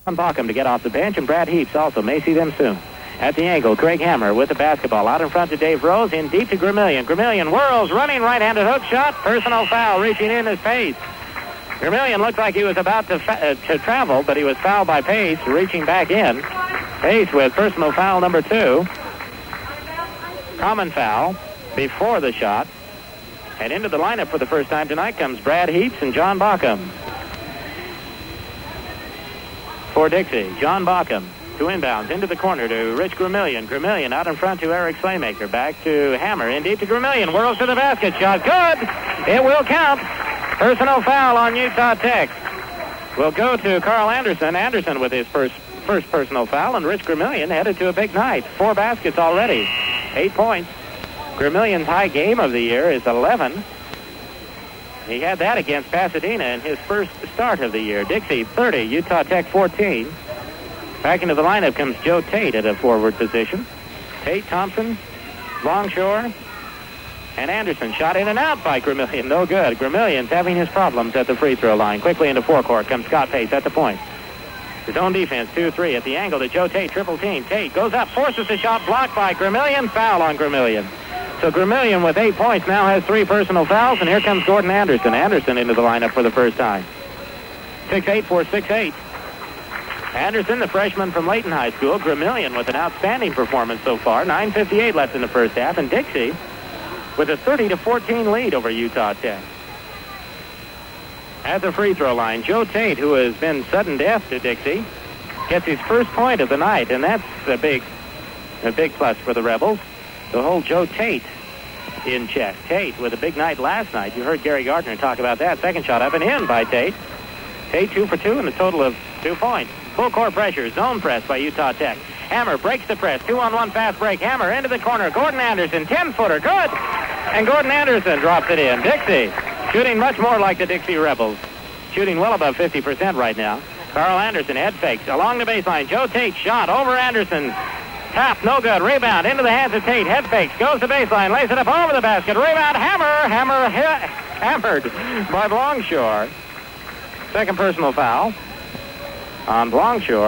Bauckham to get off the bench, and Brad Heaps also may see them soon. At the angle, Craig Hammer with the basketball out in front to Dave Rose, in deep to Gramillion. Gramillion whirls, running right-handed hook shot, personal foul, reaching in his Pace. Gramillion looked like he was about to travel, but he was fouled by Pace, reaching back in. Pace with personal foul number 2. Common foul before the shot. And into the lineup for the first time tonight comes Brad Heaps and John Bauckham. For Dixie, John Bauckham. 2 inbounds into the corner to Rich Gramillion. Gramillion out in front to Eric Slaymaker. Back to Hammer. In deep to Gramillion. Whirls to the basket. Shot good. It will count. Personal foul on Utah Tech. Will go to Carl Anderson. Anderson with his first personal foul. And Rich Gramillion headed to a big night. 4 baskets already. 8 points. Gramillion's high game of the year is 11. He had that against Pasadena in his first start of the year. Dixie 30, Utah Tech 14. Back into the lineup comes Joe Tate at a forward position. Tate, Thompson, Longshore, and Anderson. Shot in and out by Gramillion. No good. Gramillion's having his problems at the free throw line. Quickly into forecourt comes Scott Pace at the point. His own defense, 2-3 at the angle to Joe Tate. Triple team. Tate goes up, forces the shot, blocked by Gramillion. Foul on Gramillion. So Gramillion with 8 points now has 3 personal fouls, and here comes Gordon Anderson. Anderson into the lineup for the first time. 6'8" for 6'8". Anderson, the freshman from Layton High School. Gramillion with an outstanding performance so far. 9:58 left in the first half, and Dixie with a 30-14 lead over Utah Tech. At the free throw line, Joe Tate, who has been sudden death to Dixie, gets his first point of the night, and that's a big plus for the Rebels. To hold Joe Tate in check. Tate with a big night last night. You heard Gary Gardner talk about that. Second shot up and in by Tate. Tate 2 for 2 and a total of 2 points. Full court pressure, zone press by Utah Tech. Hammer breaks the press. 2-on-1 fast break. Hammer into the corner. Gordon Anderson, 10-footer, good. And Gordon Anderson drops it in. Dixie shooting much more like the Dixie Rebels. Shooting well above 50% right now. Carl Anderson head fakes along the baseline. Joe Tate shot over Anderson. Tap, no good. Rebound into the hands of Tate. Head fakes, goes to baseline, lays it up over the basket. Rebound, hammered by Longshore. Second personal foul on Longshore.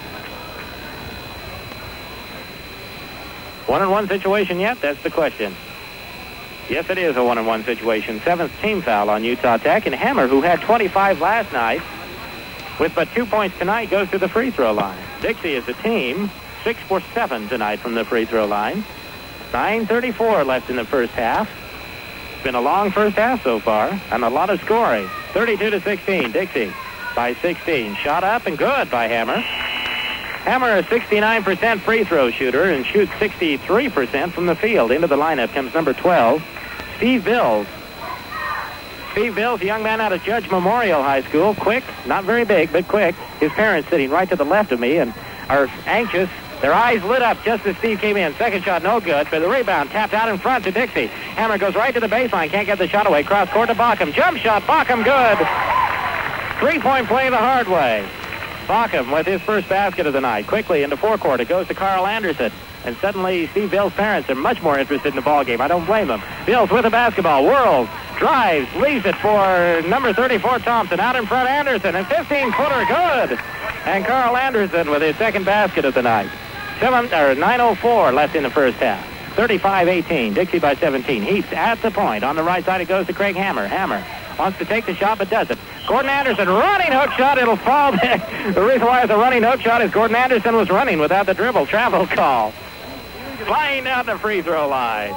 1-on-1 situation yet? That's the question. Yes, it is a 1-on-1 situation. 7th team foul on Utah Tech. And Hammer, who had 25 last night, with but 2 points tonight, goes to the free throw line. Dixie is a team 6 for 7 tonight from the free throw line. 9:34 left in the first half. It's been a long first half so far, and a lot of scoring. 32-16, Dixie by 16. Shot up and good by Hammer. Hammer, a 69% free throw shooter, and shoots 63% from the field. Into the lineup comes number 12, Steve Bills. Steve Bills, a young man out of Judge Memorial High School. Quick, not very big, but quick. His parents sitting right to the left of me and are anxious. Their eyes lit up just as Steve came in. Second shot, no good. But the rebound tapped out in front to Dixie. Hammer goes right to the baseline. Can't get the shot away. Cross court to Bauckham. Jump shot. Bauckham, good. 3-point play the hard way. Bauckham with his first basket of the night. Quickly into forecourt. It goes to Carl Anderson. And suddenly Steve Bill's parents are much more interested in the ball game. I don't blame them. Bills with the basketball. Whirls. Drives. Leaves it for number 34, Thompson. Out in front, Anderson. And 15-footer, good. And Carl Anderson with his second basket of the night. 9:04 left in the first half. 35-18. Dixie by 17. Heaps at the point. On the right side, it goes to Craig Hammer. Hammer wants to take the shot, but doesn't. Gordon Anderson, running hook shot. It'll fall back. The reason why it's a running hook shot is Gordon Anderson was running without the dribble. Travel call. Flying down the free throw line.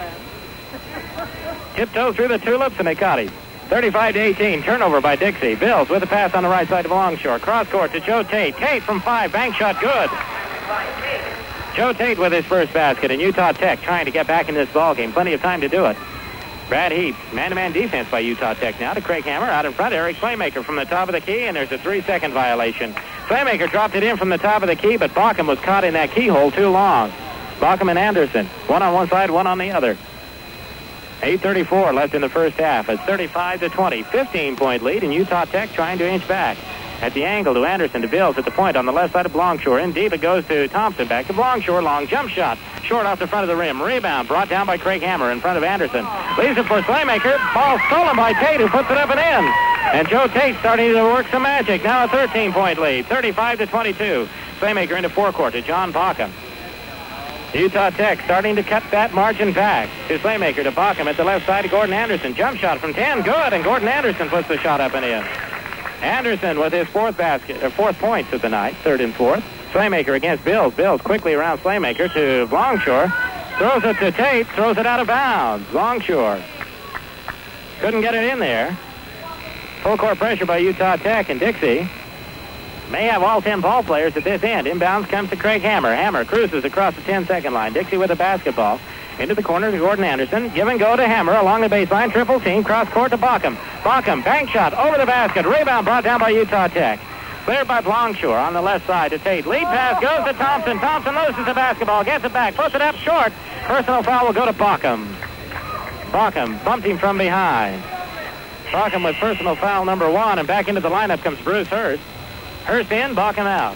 Tiptoe through the tulips, and they caught him. 35-18. Turnover by Dixie. Bills with a pass on the right side of Longshore. Cross court to Joe Tate. Tate from 5. Bank shot, good. Joe Tate with his first basket, and Utah Tech trying to get back in this ball game. Plenty of time to do it. Brad Heaps, man-to-man defense by Utah Tech now to Craig Hammer. Out in front, Eric Slaymaker from the top of the key, and there's a 3-second violation. Slaymaker dropped it in from the top of the key, but Bauckham was caught in that keyhole too long. Bauckham and Anderson, one on one side, one on the other. 8:34 left in the first half. It's 35-20. 15-point lead, and Utah Tech trying to inch back. At the angle to Anderson to Bills at the point on the left side of Longshore. In deep, it goes to Thompson. Back to Longshore. Long jump shot. Short off the front of the rim. Rebound brought down by Craig Hammer in front of Anderson. Leaves it for Slaymaker. Ball stolen by Tate, who puts it up and in. And Joe Tate starting to work some magic. Now a 13-point lead, 35-22. Slaymaker into forecourt to John Bauckham. Utah Tech starting to cut that margin back. To Slaymaker to Bauckham at the left side to Gordon Anderson. Jump shot from 10, good, and Gordon Anderson puts the shot up and in. Anderson with his fourth points of the night, third and fourth. Slaymaker against Bills. Bills quickly around Slaymaker to Longshore. Throws it to Tate, throws it out of bounds. Longshore couldn't get it in there. Full court pressure by Utah Tech, and Dixie may have all 10 ball players at this end. Inbounds comes to Craig Hammer. Hammer cruises across the 10-second line. Dixie with a basketball. Into the corner to Gordon Anderson. Give and go to Hammer along the baseline. Triple team. Cross court to Bauckham. Bauckham, bank shot over the basket. Rebound brought down by Utah Tech. Cleared by Longshore on the left side to Tate. Lead pass goes to Thompson. Thompson loses the basketball. Gets it back. Puts it up short. Personal foul will go to Bauckham. Bauckham bumped him from behind. Bauckham with personal foul number 1, and back into the lineup comes Bruce Hurst. Hurst in, Bauckham out.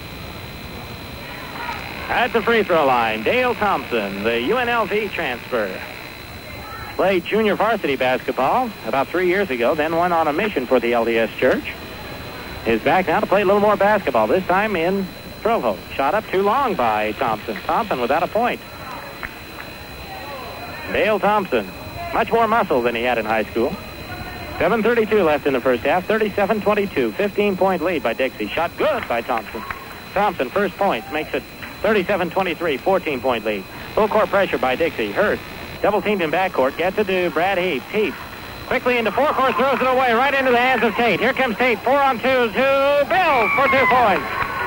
At the free throw line, Dale Thompson, the UNLV transfer. Played junior varsity basketball about 3 years ago, then went on a mission for the LDS Church. Is back now to play a little more basketball, this time in Provo. Shot up too long by Thompson. Thompson without a point. Dale Thompson, much more muscle than he had in high school. 7:32 left in the first half, 37-22, 15-point lead by Dixie. Shot good by Thompson. Thompson, first points, makes it 37-23, 14-point lead. Full court pressure by Dixie. Hurst, double teamed in backcourt, gets it to Brad Heath. Heath quickly into forecourt, throws it away right into the hands of Tate. Here comes Tate, 4-on-2 to Bills for 2 points.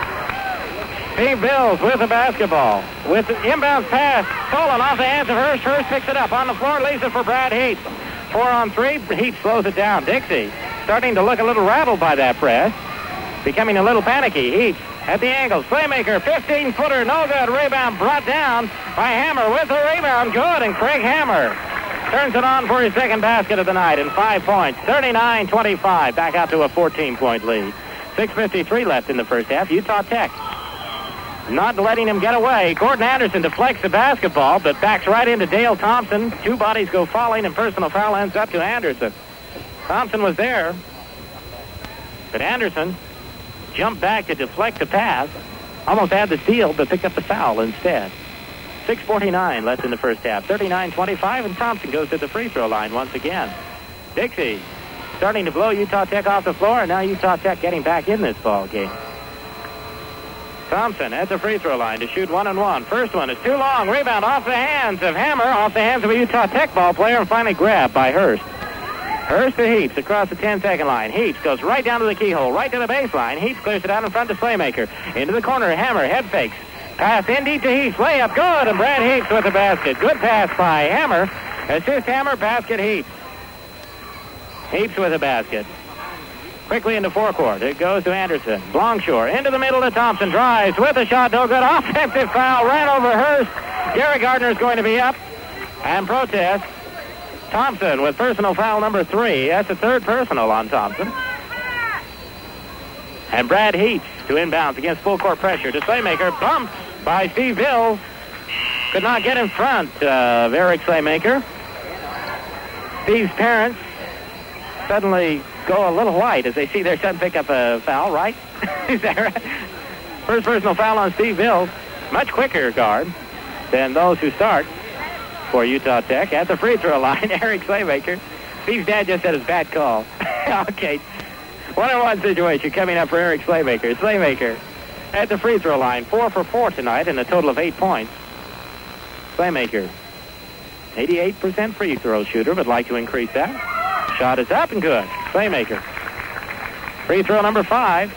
Steve Bills with the basketball. With the inbound pass stolen off the hands of Hurst. Hurst picks it up on the floor, leaves it for Brad Heath. 4-on-3, Heath slows it down. Dixie starting to look a little rattled by that press. Becoming a little panicky. Heath at the angle. Slaymaker, 15-footer, no good. Rebound brought down by Hammer with the rebound. Good, and Craig Hammer turns it on for his second basket of the night and 5 points. 39-25, back out to a 14-point lead. 6:53 left in the first half. Utah Tech not letting him get away. Gordon Anderson deflects the basketball, but backs right into Dale Thompson. 2 bodies go falling, and personal foul ends up to Anderson. Thompson was there, but Anderson jumped back to deflect the pass. Almost had the steal, but picked up the foul instead. 6:49 left in the first half. 39-25, and Thompson goes to the free throw line once again. Dixie starting to blow Utah Tech off the floor, and now Utah Tech getting back in this ball game. Thompson at the free throw line to shoot 1-on-1. First one is too long. Rebound off the hands of Hammer, off the hands of a Utah Tech ball player, and finally grabbed by Hurst. Hurst to Heaps across the 10-second line. Heaps goes right down to the keyhole, right to the baseline. Heaps clears it out in front to Slaymaker. Into the corner, Hammer, head fakes. Pass in deep to Heaps, layup, good, and Brad Heaps with the basket. Good pass by Hammer. Assist Hammer, basket Heaps. Heaps with a basket. Quickly into forecourt. It goes to Anderson. Longshore into the middle to Thompson. Drives with a shot. No good. Offensive foul. Ran over Hurst. Gary Gardner is going to be up and protest. Thompson with personal foul number 3. That's the third personal on Thompson. And Brad Heaps to inbounds against full court pressure. To Slaymaker. Bumped by Steve Bills. Could not get in front of Eric Slaymaker. Steve's parents suddenly go a little white as they see their son pick up a foul, right? Is that right? First personal foul on Steve Bills. Much quicker guard than those who start for Utah Tech. At the free throw line, Eric Slaymaker. Steve's dad just said it's bad call. Okay. 1-on-1 situation coming up for Eric Slaymaker. Slaymaker at the free throw line. 4 for 4 tonight and a total of 8 points. Slaymaker, 88% free throw shooter, but like to increase that. Shot is up and good. Slaymaker. Free throw number 5.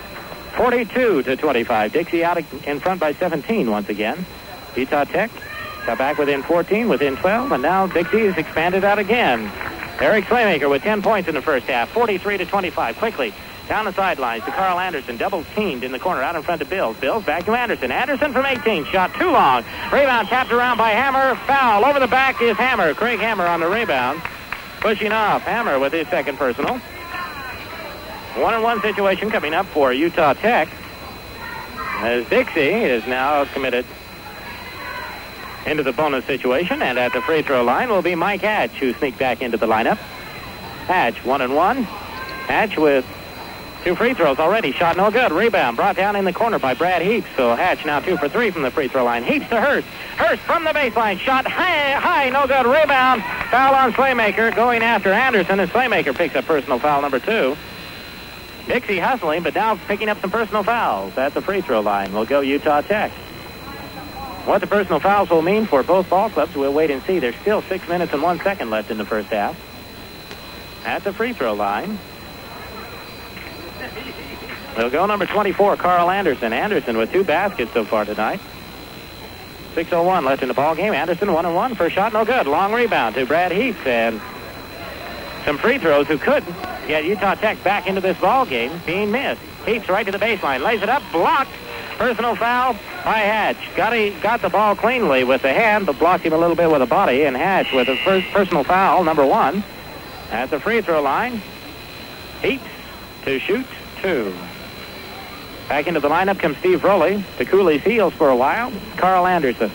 42-25. Dixie out in front by 17 once again. Utah Tech got back within 14, within 12, and now Dixie has expanded out again. Eric Slaymaker with 10 points in the first half. 43-25. Quickly down the sidelines to Carl Anderson. Double teamed in the corner out in front of Bills. Bills back to Anderson. Anderson from 18. Shot too long. Rebound tapped around by Hammer. Foul. Over the back is Hammer. Craig Hammer on the rebound. Pushing off. Hammer with his second personal. 1-on-1 situation coming up for Utah Tech, as Dixie is now committed into the bonus situation, and at the free throw line will be Mike Hatch, who sneaked back into the lineup. Hatch, 1-on-1. Hatch with 2 free throws already. Shot no good. Rebound brought down in the corner by Brad Heaps. So Hatch now 2 for 3 from the free throw line. Heaps to Hurst. Hurst from the baseline. Shot high, no good. Rebound. Foul on Slaymaker going after Anderson, and Slaymaker picks up personal foul number 2. Dixie hustling, but now picking up some personal fouls at the free throw line. Will go Utah Tech. What the personal fouls will mean for both ball clubs, we'll wait and see. There's still 6 minutes and 1 second left in the first half. At the free throw line, will go number 24, Carl Anderson. Anderson with 2 baskets so far tonight. 6:01 left in the ball game. Anderson 1-1. First shot, no good. Long rebound to Brad Heaps, and some free throws who could get Utah Tech back into this ball game being missed. Heaps right to the baseline, lays it up, blocked. Personal foul by Hatch. Got the ball cleanly with the hand, but blocked him a little bit with the body. And Hatch with the first personal foul, number 1, at the free throw line. Heaps to shoot 2. Back into the lineup comes Steve Rowley. The Cooley Seals for a while. Carl Anderson.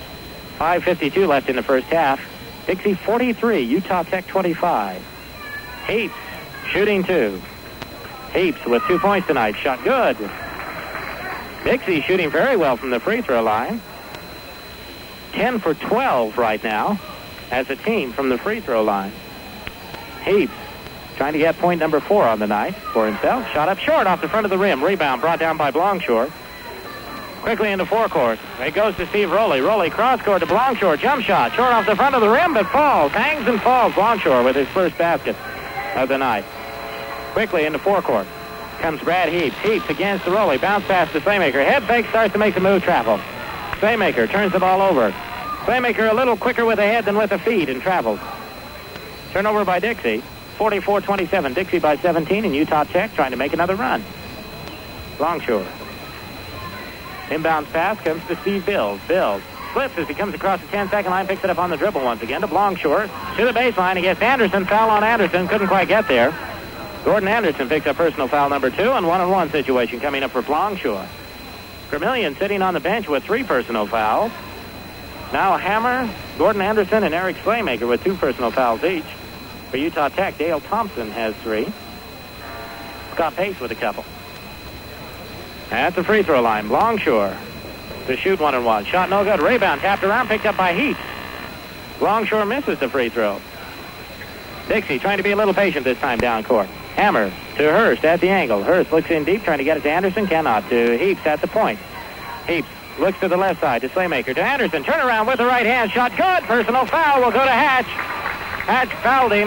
5:52 left in the first half. Dixie 43, Utah Tech 25. Heaps shooting 2. Heaps with 2 points tonight. Shot good. Dixie shooting very well from the free throw line. 10 for 12 right now as a team from the free throw line. Heaps trying to get point number 4 on the night for himself. Shot up short off the front of the rim. Rebound brought down by Blongshore. Quickly into forecourt. It goes to Steve Rowley. Rowley cross-court to Blongshore. Jump shot. Short off the front of the rim, but falls. Hangs and falls. Blongshore with his first basket of the night. Quickly into forecourt comes Brad Heaps. Heaps against the Rowley. Bounce pass to Slaymaker. Head fake, starts to make the move travel. Slaymaker turns the ball over. Slaymaker a little quicker with the head than with the feet and travels. Turnover by Dixie. 44-27. Dixie by 17, and Utah Tech trying to make another run. Longshore. Inbounds pass comes to Steve Bills. Bills flips as he comes across the 10-second line, picks it up on the dribble once again to Longshore. To the baseline against Anderson. Foul on Anderson. Couldn't quite get there. Gordon Anderson picks up personal foul number 2, and 1-on-1 situation coming up for Longshore. Vermillion sitting on the bench with 3 personal fouls. Now Hammer, Gordon Anderson, and Eric Slaymaker with 2 personal fouls each. For Utah Tech, Dale Thompson has 3. Scott Pace with a couple. At the free throw line, Longshore to shoot 1-on-1. Shot no good. Rebound tapped around, picked up by Heaps. Longshore misses the free throw. Dixie trying to be a little patient this time down court. Hammer to Hurst at the angle. Hurst looks in deep, trying to get it to Anderson. Cannot. To Heaps at the point. Heaps looks to the left side to Slaymaker. To Anderson. Turn around with the right hand. Shot good. Personal foul will go to Hatch. Hatch fouled him.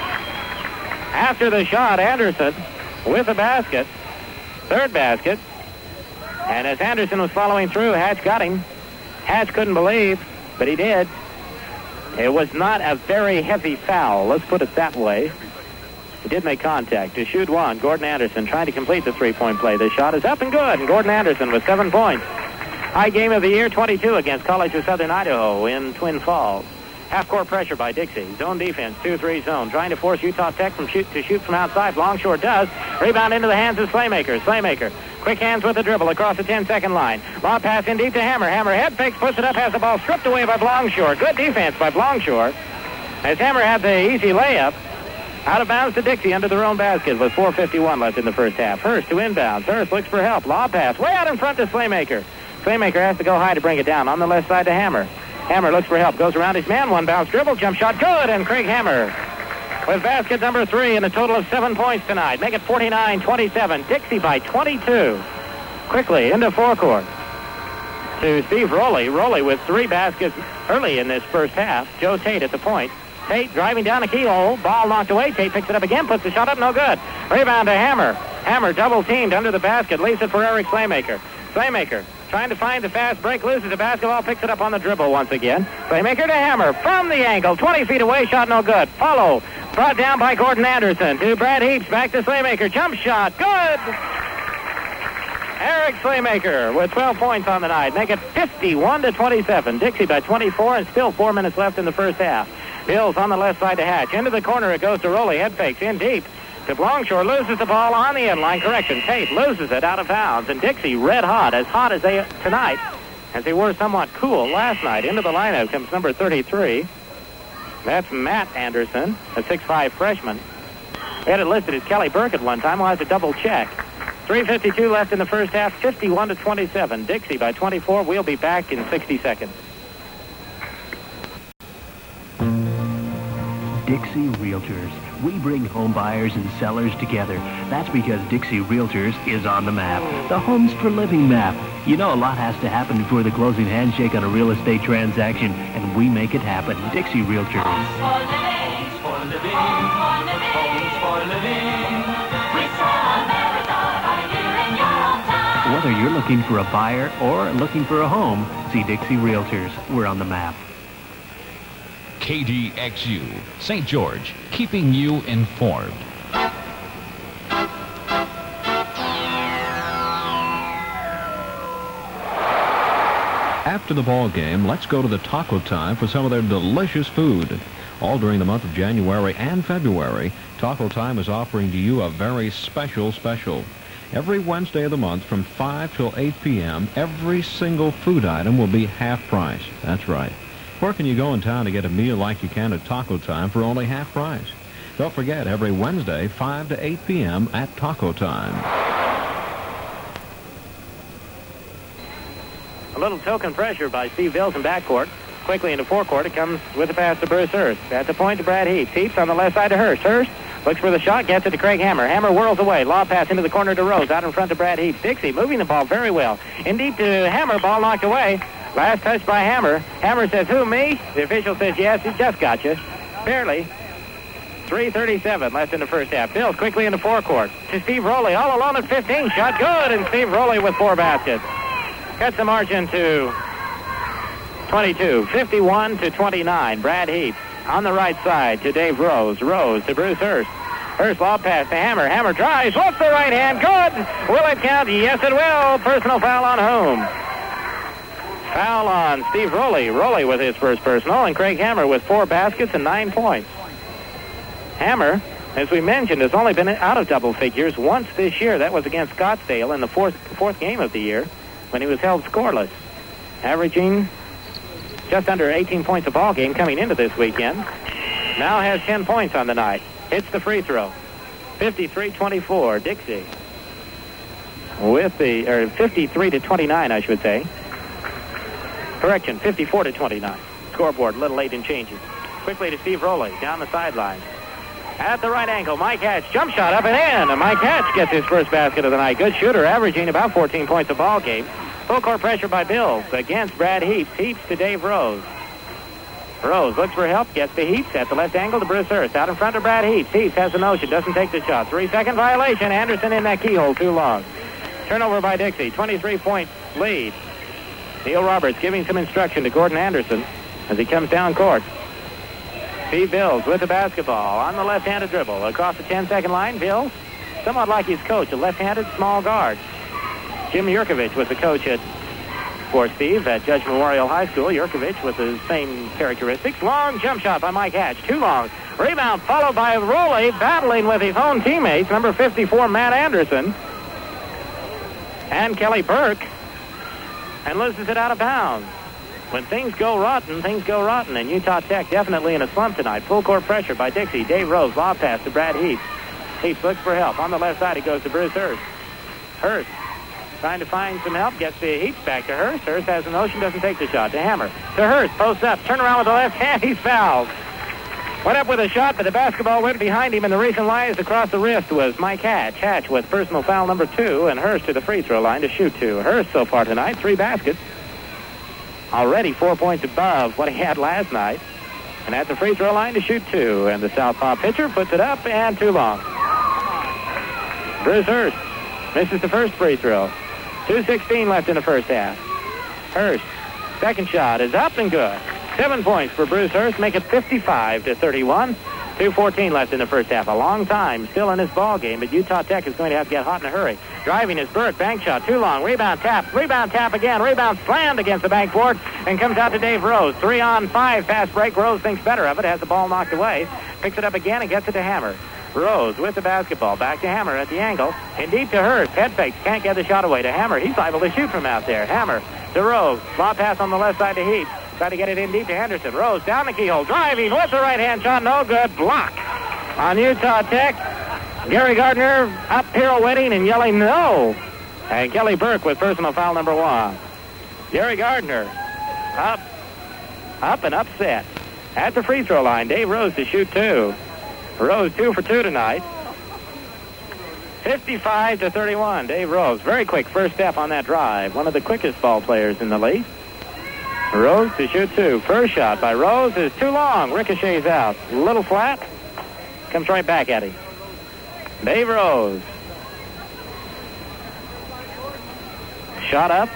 After the shot, Anderson with the basket. 3rd basket. And as Anderson was following through, Hatch got him. Hatch couldn't believe, but he did. It was not a very heavy foul. Let's put it that way. He did make contact. To shoot 1, Gordon Anderson trying to complete the 3-point play. The shot is up and good, and Gordon Anderson with 7 points. High game of the year, 22 against College of Southern Idaho in Twin Falls. Half-court pressure by Dixie. Zone defense, 2-3 zone. Trying to force Utah Tech to shoot from outside. Longshore does. Rebound into the hands of Slaymaker. Slaymaker, quick hands with the dribble across the 10-second line. Lob pass in deep to Hammer. Hammer head fakes, puts it up, has the ball stripped away by Longshore. Good defense by Longshore. As Hammer had the easy layup, out of bounds to Dixie under their own basket with 4:51 left in the first half. Hurst to inbounds. Hurst looks for help. Lob pass way out in front to Slaymaker. Slaymaker has to go high to bring it down. On the left side to Hammer. Hammer looks for help. Goes around his man. 1 bounce dribble. Jump shot good. And Craig Hammer with basket number 3 and a total of 7 points tonight. Make it 49-27. Dixie by 22. Quickly into forecourt to Steve Rowley. Rowley with 3 baskets early in this first half. Joe Tate at the point. Tate driving down a keyhole. Ball knocked away. Tate picks it up again. Puts the shot up. No good. Rebound to Hammer. Hammer double teamed under the basket. Leaves it for Eric Slaymaker. Slaymaker trying to find the fast break. Loses the basketball. Picks it up on the dribble once again. Slaymaker to Hammer. From the angle. 20 feet away. Shot no good. Follow. Brought down by Gordon Anderson. To Brad Heaps. Back to Slaymaker. Jump shot. Good. Eric Slaymaker with 12 points on the night. Make it 51-27. Dixie by 24 and still 4 minutes left in the first half. Bills on the left side to Hatch. Into the corner it goes to Rowley. Head fakes in deep to Longshore. Loses the ball on the end line. Correction. Tate loses it out of bounds. And Dixie red hot as they tonight as they were somewhat cool last night. Into the lineup comes number 33. That's Matt Anderson, a 6'5 freshman. We had it listed as Kelly Burke at one time. We'll have to double check. 3:52 left in the first half, 51-27. Dixie by 24. We'll be back in 60 seconds. Dixie Realtors. We bring home buyers and sellers together. That's because Dixie Realtors is on the map. The Homes for Living map. You know, a lot has to happen before the closing handshake on a real estate transaction, and we make it happen. Dixie Realtors. Homes for living, for living, homes for living. We sell America right here in your hometown. Whether you're looking for a buyer or looking for a home, see Dixie Realtors. We're on the map. KDXU, St. George, keeping you informed. After the ball game, let's go to the Taco Time for some of their delicious food. All during the month of January and February, Taco Time is offering to you a very special. Every Wednesday of the month from 5 till 8 p.m., every single food item will be half price. That's right. Where can you go in town to get a meal like you can at Taco Time for only half price? Don't forget, every Wednesday, 5 to 8 p.m. at Taco Time. A little token pressure by Steve Bills in backcourt. Quickly into forecourt, it comes with a pass to Bruce Hurst. At the point to Brad Heaps. Heaps on the left side to Hurst. Hurst looks for the shot, gets it to Craig Hammer. Hammer whirls away. Lob pass into the corner to Rose. Out in front to Brad Heaps. Dixie moving the ball very well. In deep to Hammer. Ball knocked away. Last touch by Hammer. Hammer says, who, me? The official says, yes, he just got you. Barely. 3:37 left in the first half. Bills quickly into forecourt. To Steve Rowley, all alone at 15. Shot good, and Steve Rowley with 4 baskets. Cuts the margin to 22. 51-29. Brad Heaps on the right side to Dave Rose. Rose to Bruce Hurst. Hurst lob pass to Hammer. Hammer drives. What's the right hand? Good. Will it count? Yes, it will. Personal foul on whom? Foul on Steve Rowley. Rowley with his first personal, and Craig Hammer with 4 baskets and 9 points. Hammer, as we mentioned, has only been out of double figures once this year. That was against Scottsdale in the fourth game of the year when he was held scoreless, averaging just under 18 points a ball game coming into this weekend. Now has 10 points on the night. Hits the free throw. 53-24. Dixie with the 53-29, I should say. Correction, 54-29. Scoreboard, a little late in changes. Quickly to Steve Rowley, down the sideline. At the right angle, Mike Hatch, jump shot up and in. And Mike Hatch gets his first basket of the night. Good shooter, averaging about 14 points a ball game. Full court pressure by Bills against Brad Heaps. Heaps to Dave Rose. Rose looks for help, gets to Heaps at the left angle to Bruce Hurst. Out in front of Brad Heaps. Heaps has the notion, doesn't take the shot. 3-second violation. Anderson in that keyhole too long. Turnover by Dixie, 23-point lead. Neil Roberts giving some instruction to Gordon Anderson as he comes down court. Steve Bills with the basketball on the left-handed dribble. Across the 10-second line, Bills, somewhat like his coach, a left-handed small guard. Jim Yurkovich was the coach for Steve at Judge Memorial High School. Yurkovich with the same characteristics. Long jump shot by Mike Hatch, too long. Rebound followed by Rowley, battling with his own teammates, number 54, Matt Anderson, and Kelly Burke, and loses it out of bounds. When things go rotten, and Utah Tech definitely in a slump tonight. Full court pressure by Dixie. Dave Rose, lob pass to Brad Heaps. Heaps looks for help. On the left side, he goes to Bruce Hurst. Hurst trying to find some help, gets the Heaps back to Hurst. Hurst has a notion, doesn't take the shot. To Hammer. To Hurst, posts up, turn around with the left hand, he's fouled. Went up with a shot, but the basketball went behind him, and the reason lies across the wrist was Mike Hatch. Hatch with personal foul number 2, and Hurst to the free throw line to shoot 2. Hurst so far tonight, 3 baskets. Already 4 points above what he had last night. And at the free throw line to shoot 2. And the southpaw pitcher puts it up and too long. Bruce Hurst misses the first free throw. 2:16 left in the first half. Hurst, second shot is up and good. 7 points for Bruce Hurst, make it 55-31. 2:14 left in the first half. A long time still in this ball game, but Utah Tech is going to have to get hot in a hurry. Driving is Burke, bank shot, too long. Rebound tap again. Rebound slammed against the backboard and comes out to Dave Rose. 3-on-5, fast break. Rose thinks better of it, has the ball knocked away. Picks it up again and gets it to Hammer. Rose with the basketball, back to Hammer at the angle. In deep to Hurst, head fakes, can't get the shot away to Hammer. He's liable to shoot from out there. Hammer to Rose, lob pass on the left side to Heaps. Try to get it in deep to Henderson. Rose down the keyhole, driving with the right-hand shot, no good. Block on Utah Tech. Gary Gardner up pirouetting and yelling no. And Kelly Burke with personal foul number 1. Gary Gardner up and upset. At the free throw line, Dave Rose to shoot 2. Rose 2 for 2 tonight. 55-31, Dave Rose. Very quick first step on that drive. One of the quickest ball players in the league. Rose to shoot 2. First shot by Rose is too long. Ricochets out. A little flat. Comes right back at him. Dave Rose. Shot up.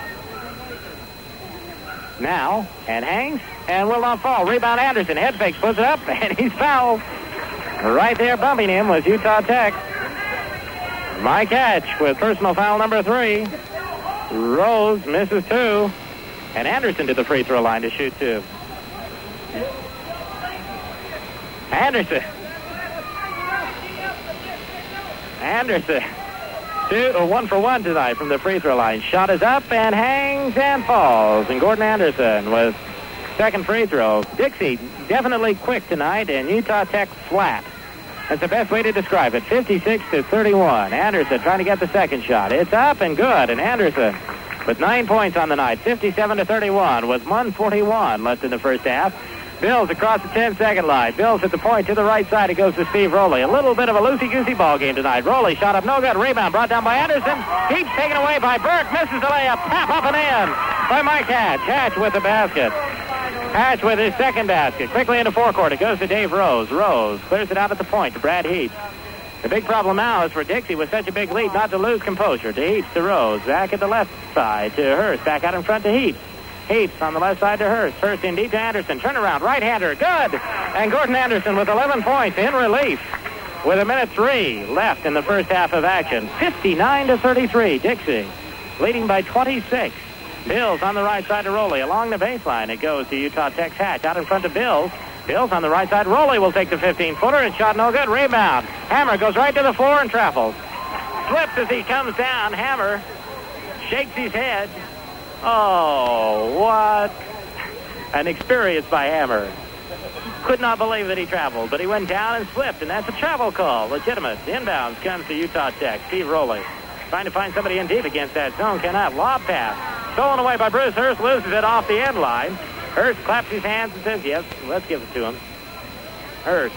Now, and hangs, and will not fall. Rebound Anderson. Head fake, puts it up, and he's fouled. Right there bumping him was Utah Tech. Mike Hatch with personal foul number 3. Rose misses 2. And Anderson to the free throw line to shoot 2. Anderson. 1 for 1 tonight from the free throw line. Shot is up and hangs and falls. And Gordon Anderson with second free throw. Dixie definitely quick tonight, and Utah Tech flat. That's the best way to describe it. 56-31. Anderson trying to get the second shot. It's up and good. And Anderson with 9 points on the night. 57-31 with 1:41 left in the first half. Bills across the 10-second line. Bills at the point to the right side. It goes to Steve Rowley. A little bit of a loosey-goosey ball game tonight. Rowley shot up no good. Rebound brought down by Anderson. Keeps taken away by Burke. Misses the layup. Tap up and in by Mike Hatch. Hatch with the basket. Hatch with his second basket. Quickly into forecourt. It goes to Dave Rose. Rose clears it out at the point to Brad Heaps. The big problem now is for Dixie with such a big lead not to lose composure. To Heaps to Rose. Back at the left side to Hurst. Back out in front to Heaps. Heaps on the left side to Hurst. Hurst in deep to Anderson. Turnaround. Right-hander. Good. And Gordon Anderson with 11 points in relief with 1:03 left in the first half of action. 59-33. Dixie leading by 26. Bills on the right side to Rowley. Along the baseline, it goes to Utah Tech's Hatch. Out in front of Bills. Bills on the right side. Rowley will take the 15-footer and shot no good. Rebound. Hammer goes right to the floor and travels. Slips as he comes down. Hammer shakes his head. Oh, what an experience by Hammer. Could not believe that he traveled, but he went down and slipped, and that's a travel call. Legitimate. Inbounds comes to Utah Tech. Steve Rowley trying to find somebody in deep against that zone. Cannot. Lob pass. Stolen away by Bruce Hurst. Loses it off the end line. Hurst claps his hands and says, yes, let's give it to him. Hurst.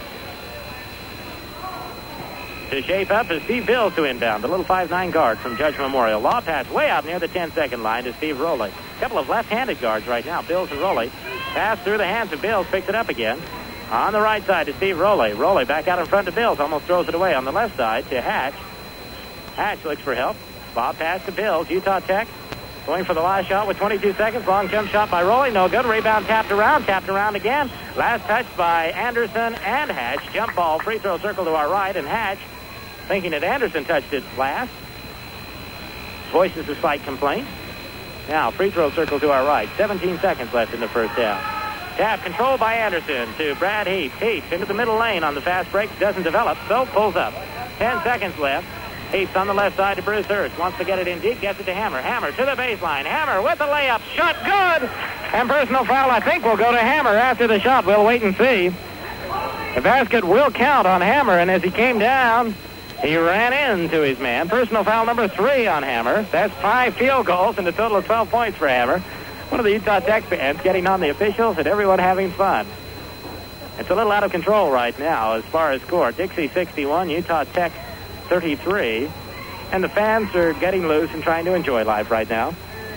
To shape up is Steve Bills to inbound. The little 5'9" guard from Judge Memorial. Law pass way out near the 10-second line to Steve Rowley. A couple of left-handed guards right now, Bills and Rowley. Pass through the hands of Bills, picks it up again. On the right side to Steve Rowley. Rowley back out in front to Bills, almost throws it away. On the left side to Hatch. Hatch looks for help. Bob pass to Bills. Utah Tech going for the last shot with 22 seconds. Long jump shot by Rowley. No good. Rebound tapped around again. Last touch by Anderson and Hatch. Jump ball, free throw circle to our right, and Hatch thinking that Anderson touched it last. Voices a slight complaint. Now, free throw circle to our right. 17 seconds left in the first half. Tap controlled by Anderson to Brad Heaps. Heaps into the middle lane on the fast break. Doesn't develop, so pulls up. 10 seconds left. Heaps on the left side to Bruce Hurst. Wants to get it in deep. Gets it to Hammer. Hammer to the baseline. Hammer with the layup. Shot good. And personal foul, I think, will go to Hammer after the shot. We'll wait and see. The basket will count on Hammer, and as he came down, he ran into his man. Personal foul number 3 on Hammer. That's 5 field goals and a total of 12 points for Hammer. One of the Utah Tech fans getting on the officials and everyone having fun. It's a little out of control right now as far as score. Dixie 61, Utah Tech 33. And the fans are getting loose and trying to enjoy life right now.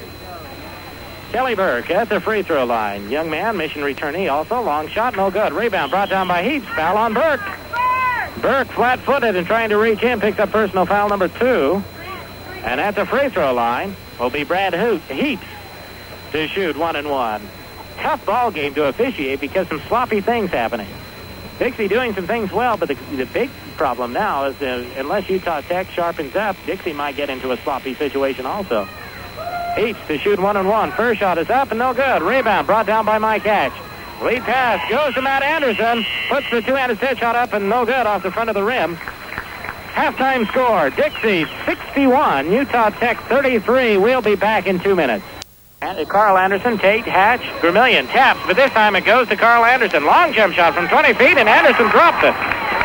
Kelly Burke at the free throw line. Young man, mission returnee also. Long shot, no good. Rebound brought down by Heaps. Foul on Burke. Burke flat-footed and trying to reach in. Picks up personal foul number 2. And at the free throw line will be Brad Heaps to shoot 1-1. Tough ball game to officiate because some sloppy things happening. Dixie doing some things well, but the big problem now is unless Utah Tech sharpens up, Dixie might get into a sloppy situation also. Heaps to shoot 1-1. First shot is up and no good. Rebound brought down by Mike Hatch. Lead pass goes to Matt Anderson. Puts the two-handed set shot up and no good off the front of the rim. Halftime score, Dixie 61, Utah Tech 33. We'll be back in 2 minutes. Carl Anderson, Tate, Hatch, Vermillion taps, but this time it goes to Carl Anderson. Long jump shot from 20 feet, and Anderson drops it.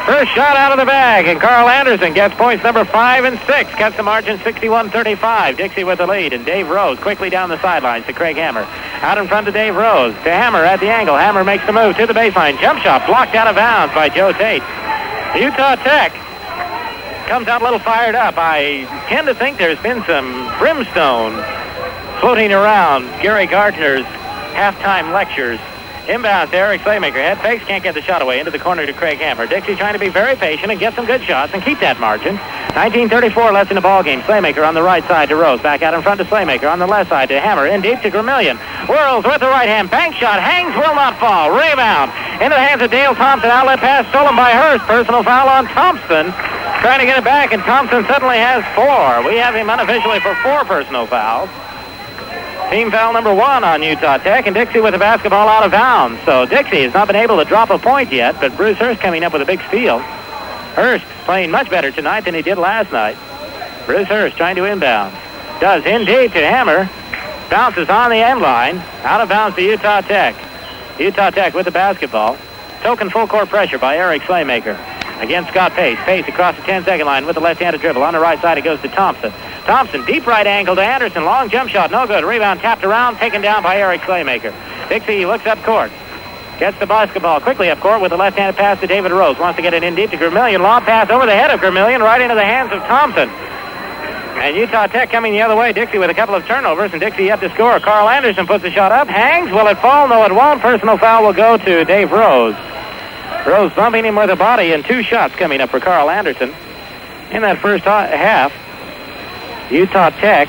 First shot out of the bag, and Carl Anderson gets points number 5 and 6. Cuts the margin 61-35. Dixie with the lead, and Dave Rose quickly down the sidelines to Craig Hammer. Out in front to Dave Rose. To Hammer at the angle. Hammer makes the move to the baseline. Jump shot blocked out of bounds by Joe Tate. Utah Tech comes out a little fired up. I tend to think there's been some brimstone floating around Gary Gardner's halftime lectures. Inbounds to Eric Slaymaker. Head fakes, can't get the shot away. Into the corner to Craig Hammer. Dixie trying to be very patient and get some good shots and keep that margin. 19:34 left in the ball game. Slaymaker on the right side to Rose. Back out in front to Slaymaker. On the left side to Hammer. In deep to Vermillion. Whirls with the right hand. Bank shot. Hangs, will not fall. Rebound. Into the hands of Dale Thompson. Outlet pass stolen by Hurst. Personal foul on Thompson. Trying to get it back, and Thompson suddenly has 4. We have him unofficially for 4 personal fouls. Team foul number 1 on Utah Tech, and Dixie with the basketball out of bounds. So Dixie has not been able to drop a point yet, but Bruce Hurst coming up with a big steal. Hurst playing much better tonight than he did last night. Bruce Hurst trying to inbound. Does indeed to Hammer. Bounces on the end line. Out of bounds to Utah Tech. Utah Tech with the basketball. Token full court pressure by Eric Slaymaker. Against Scott Pace. Pace across the 10-second line with the left-handed dribble. On the right side, it goes to Thompson. Thompson, deep right angle to Anderson. Long jump shot, no good. Rebound tapped around, taken down by Eric Slaymaker. Dixie looks up court. Gets the basketball quickly up court with a left-handed pass to David Rose. Wants to get it in deep to Vermillion. Long pass over the head of Vermillion, right into the hands of Thompson. And Utah Tech coming the other way. Dixie with a couple of turnovers, and Dixie up to score. Carl Anderson puts the shot up. Hangs. Will it fall? No, it won't. Personal foul will go to Dave Rose. Rose bumping him with a body, and 2 shots coming up for Carl Anderson. In that first half, Utah Tech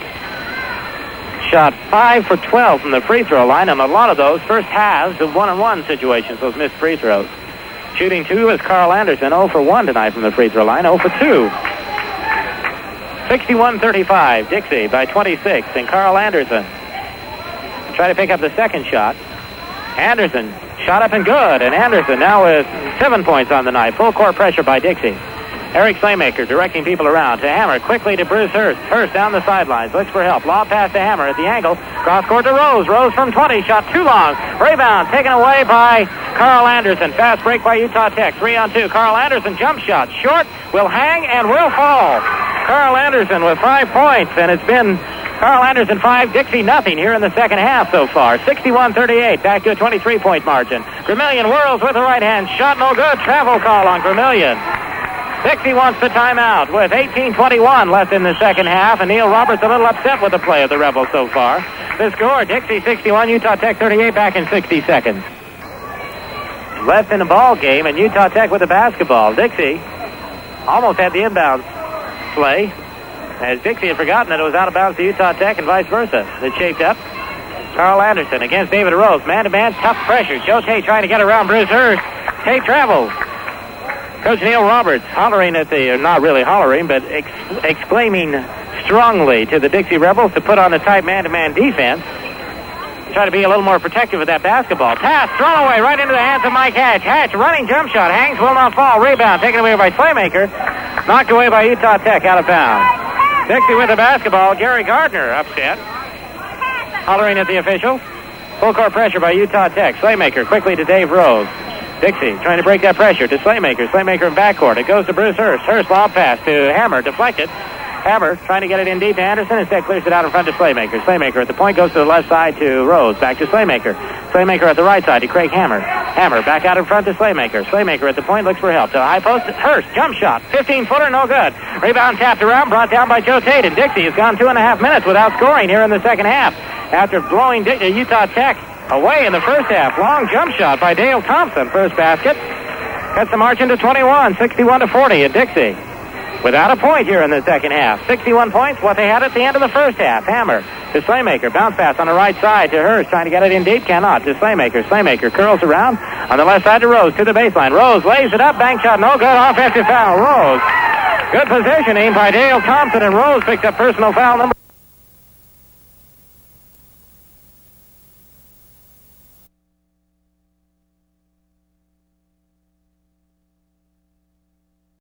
shot 5 for 12 from the free throw line, and a lot of those first halves of 1-on-1 situations, those missed free throws. Shooting 2 is Carl Anderson, 0 for 1 tonight from the free throw line, 0 for 2. 61-35, Dixie by 26, and Carl Anderson try to pick up the second shot. Anderson shot up and good, and Anderson now with 7 points on the night. Full court pressure by Dixie. Eric Slaymaker directing people around to Hammer. Quickly to Bruce Hurst. Hurst down the sidelines. Looks for help. Lob pass to Hammer at the angle. Cross court to Rose. Rose from 20. Shot too long. Rebound taken away by Carl Anderson. Fast break by Utah Tech. 3-on-2. Carl Anderson jump shot. Short. Will hang and will fall. Carl Anderson with 5 points. And it's been Carl Anderson 5, Dixie nothing here in the second half so far. 61-38. Back to a 23-point margin. Vermillion whirls with the right hand. Shot no good. Travel call on Vermillion. Dixie wants the timeout with 18:21 left in the second half, and Neil Roberts a little upset with the play of the Rebels so far. The score, Dixie 61, Utah Tech 38, back in 60 seconds. Left in the ball game, and Utah Tech with the basketball. Dixie almost had the inbounds play, as Dixie had forgotten that it was out of bounds to Utah Tech and vice versa. It shaped up. Carl Anderson against David Rose. Man-to-man, tough pressure. Joe Tate trying to get around Bruce Hurst. Tate travels. Coach Neil Roberts hollering at the, not really hollering, but exclaiming strongly to the Dixie Rebels to put on a tight man-to-man defense. Try to be a little more protective of that basketball. Pass thrown away right into the hands of Mike Hatch. Hatch running jump shot. Hangs, will not fall. Rebound taken away by Slaymaker. Knocked away by Utah Tech out of bounds. Dixie with the basketball. Gary Gardner upset. Hollering at the officials. Full court pressure by Utah Tech. Slaymaker quickly to Dave Rose. Dixie trying to break that pressure to Slaymaker. Slaymaker in backcourt. It goes to Bruce Hurst. Hurst lob pass to Hammer. Deflected. Hammer trying to get it in deep to Anderson. Instead clears it out in front to Slaymaker. Slaymaker at the point goes to the left side to Rose. Back to Slaymaker. Slaymaker at the right side to Craig Hammer. Hammer back out in front to Slaymaker. Slaymaker at the point looks for help. To the high post. Hurst. Jump shot. 15-footer. No good. Rebound tapped around. Brought down by Joe Tate. And Dixie has gone 2.5 minutes without scoring here in the second half. After blowing Utah Tech away in the first half. Long jump shot by Dale Thompson. First basket. Cuts the margin to 21. 61-40 at Dixie. Without a point here in the second half. 61 points, what they had at the end of the first half. Hammer to Slaymaker. Bounce pass on the right side to Hurst. Trying to get it in deep. Cannot. To Slaymaker. Slaymaker curls around. On the left side to Rose. To the baseline. Rose lays it up. Bank shot. No good. Offensive foul. Rose. Good positioning by Dale Thompson. And Rose picks up personal foul number